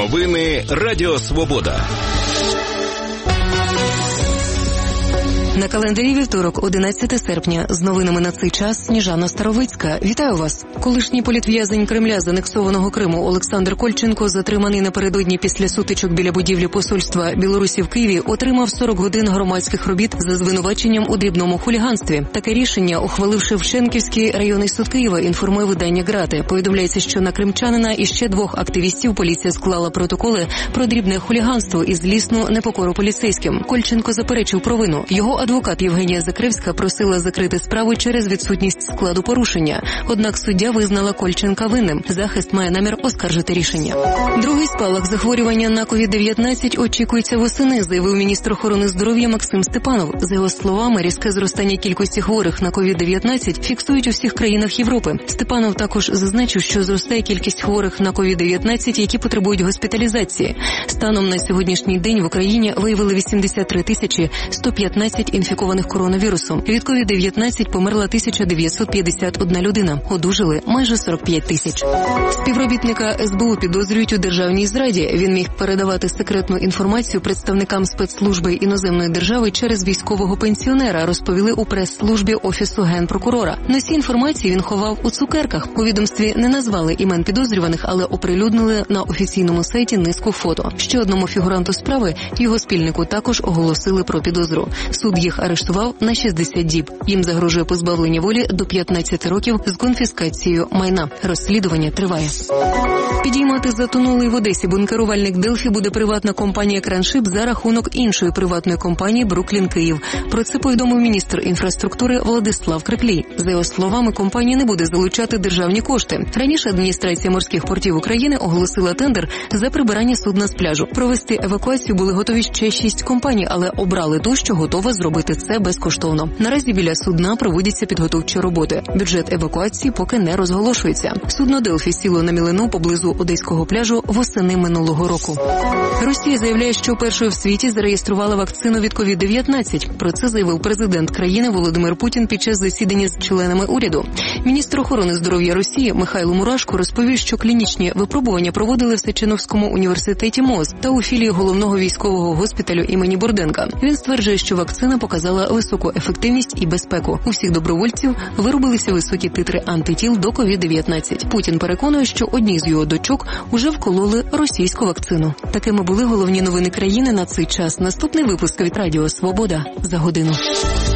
Новини Радіо Свобода. На календарі вівторок, 11 серпня. З новинами на цей час Сніжана Старовицька. Вітаю вас. Колишній політв'язень Кремля з анексованого Криму Олександр Кольченко, затриманий напередодні після сутичок біля будівлі посольства Білорусі в Києві, отримав 40 годин громадських робіт за звинуваченням у дрібному хуліганстві. Таке рішення ухвалив Шевченківський районний суд Києва, інформує видання «Грати». Повідомляється, що на кримчанина і ще 2 активістів поліція склала протоколи про дрібне хуліганство і злісну непокору поліцейським. Кольченко заперечив провину. Його адвокат Євгенія Закревська просила закрити справу через відсутність складу порушення. Однак суддя визнала Кольченка винним. Захист має намір оскаржити рішення. Другий спалах захворювання на COVID-19 очікується восени, заявив міністр охорони здоров'я Максим Степанов. За його словами, різке зростання кількості хворих на COVID-19 фіксують у всіх країнах Європи. Степанов також зазначив, що зростає кількість хворих на COVID-19, які потребують госпіталізації. Станом на сьогоднішній день в Україні виявили 83 115 інфікованих коронавірусом. Від COVID-19 померла 1951 людина. Одужали майже 45 тисяч. Співробітника СБУ підозрюють у державній зраді. Він міг передавати секретну інформацію представникам спецслужби іноземної держави через військового пенсіонера, розповіли у прес-службі Офісу Генпрокурора. Носій інформації він ховав у цукерках. У відомстві не назвали імен підозрюваних, але оприлюднили на офіційному сайті низку фото. Ще одному фігуранту справи, його спільнику, також оголосили про підозру. Суд їх арештував на 60 діб. Їм загрожує позбавлення волі до 15 років з конфіскацією майна. Розслідування триває. Підіймати затонулий в Одесі бункерувальник «Делфі» буде приватна компанія «Краншип» за рахунок іншої приватної компанії «Бруклін Київ». Про це повідомив міністр інфраструктури Владислав Криклій. За його словами, компанія не буде залучати державні кошти. Раніше адміністрація морських портів України оголосила тендер за прибирання судна з пляжу. Провести евакуацію були готові ще 6 компаній, але обрали ту, що готова зробити це безкоштовно. Наразі біля судна проводяться підготовчі роботи. Бюджет евакуації поки не розголошується. Судно «Делфі» сіло на мілину поблизу одеського пляжу восени минулого року. Росія заявляє, що першою в світі зареєструвала вакцину від COVID-19. Про це заявив президент країни Володимир Путін під час засідання з членами уряду. Міністр охорони здоров'я Росії Михайло Мурашко розповів, що клінічні випробування проводили в Сеченовському університеті МОЗ та у філії головного військового госпіталю імені Бурденка. Він стверджує, що вакцина показала високу ефективність і безпеку. У всіх добровольців виробилися високі титри антитіл до COVID-19. Путін переконує, що одній з його дочок уже вкололи російську вакцину. Такими були головні новини країни на цей час. Наступний випуск від Радіо Свобода за годину.